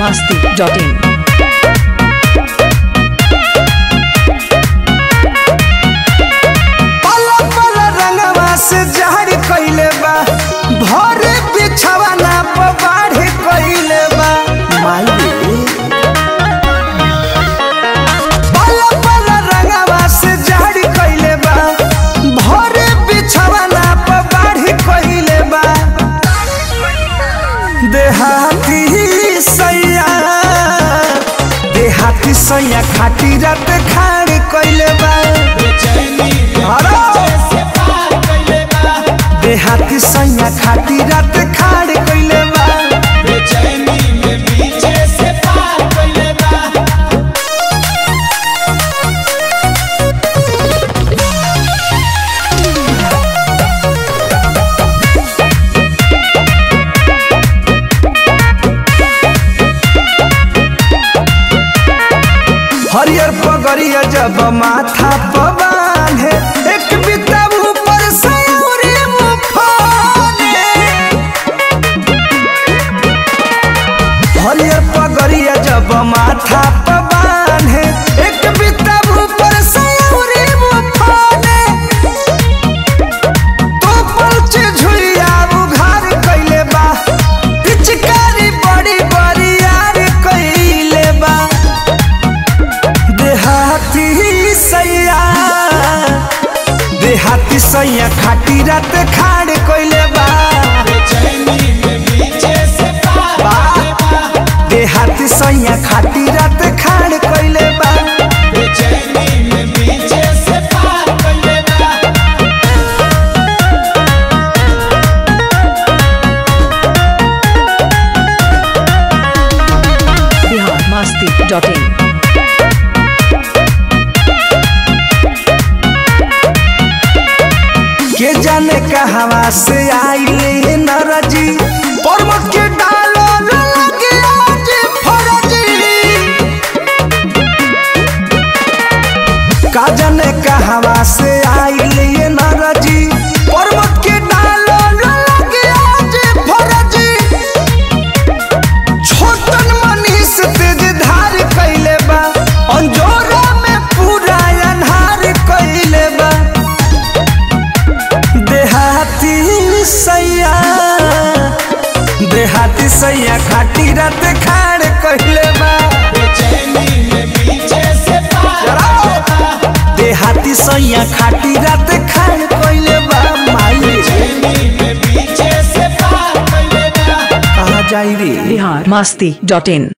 biharmasti.in से जहर कइले बा भरे बिछवा ना बाढ़ कइले बा माई पला पला रंगवा से जहर कइले बा भरे बिछवा ना बाढ़ कइले बा देहाती सैया खाटी रात खाड़ कइले बा देहाती सैया खाटी रात खाड़ कइले बा बेचैनी में पीछे से पार कइले बा हरियर पगड़िया जब माथा पर बांधे एक बिता ऊपर से हरियर पगड़िया जब माथा पर बांधे एक बिता ऊपर से मुफाने तो पलचे झुलिया उघार कइले बा पिचकारी बड़ी बड़ी यार कइले बा देहाती सैया खाटी रात खाड़ कइले बा बेचैनी में पीछे से पार कइले बा देहाती सैया खाटी रात खाड़ कइले बा बेचैनी में पीछे से पार कइले बा biharmasti.in के जाने कहवा से आइले नरजी पर्वत के डालो लगे आज फरजी का जाने कहवा से आइले नरजी पर्वत के डालो लगे आज फरजी छोटन मनीष तेज धार कइले बा अंजोरा में पूरा अन्हार कइले बा देहाती सैया खाटी रात खाड़ कइले बा बेचैनी में पीछे से पार कइले बा देहाती सैया खाटी रात खाड़ कइले बा माई बेचैनी में पीछे से पार कइले बा कहाँ जाई रे biharmasti.in